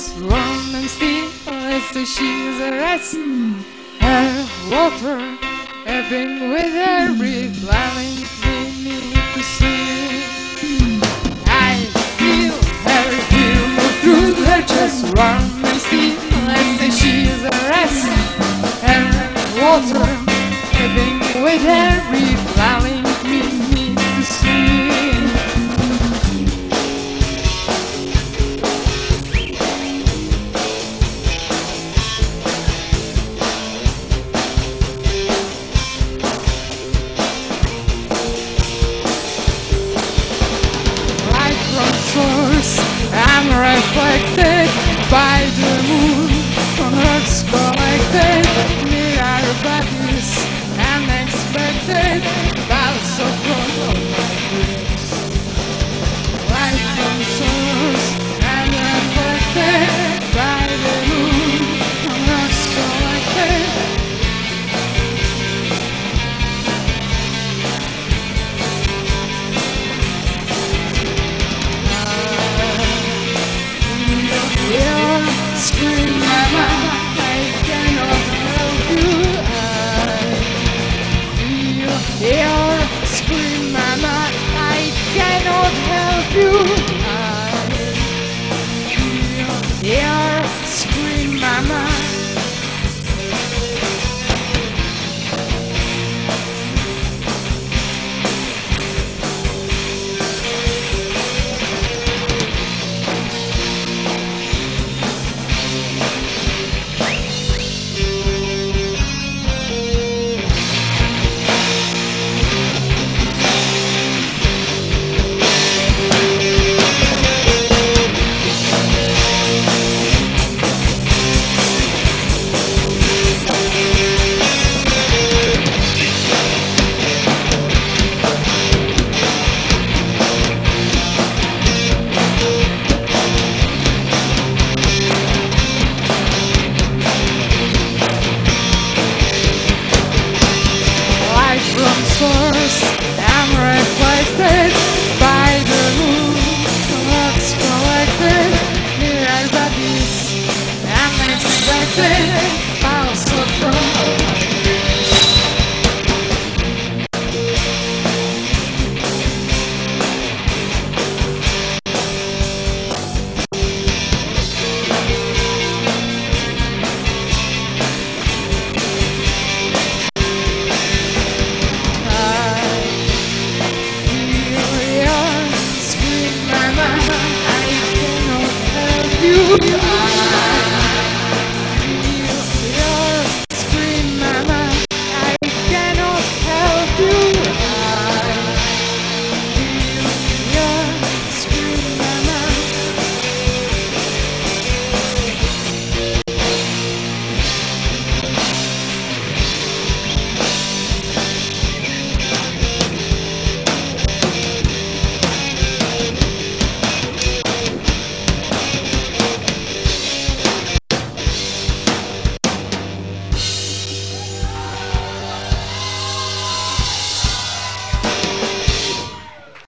just warm and still as the she's a rest. Her water ebbing with every flowering beneath the sea. I feel her feel move through her chest, warm and still as the she's a rest. Her water ebbing with every flowering